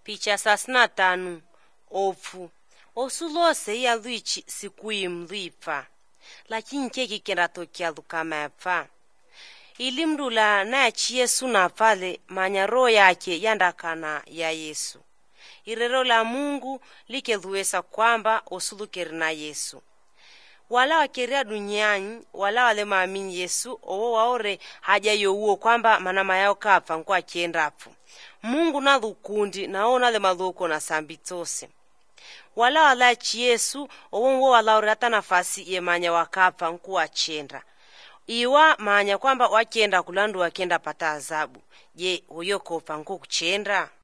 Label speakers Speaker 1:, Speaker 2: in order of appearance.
Speaker 1: Picha 35 ofu osulose ya luichi sikuimlipa lakini keki kinatokea lukamapa ili mdula na Yesu na pale manya roho yake yandakana ya Yesu irero la Mungu likeluwesa kwamba osulukeri na Yesu wala wakeria duniani wala wale maamini Yesu owo waore haja yowuo kwamba manama yao kapa nkwa kiendapo Mungu na lukundi naona le maloko na sambitose wala Yesu owo wala orata nafasi yemanya wakapa nkuwa chenda iwa manya kwamba wakenda kulandu wakenda pata azabu je uyokopa nko kuchenda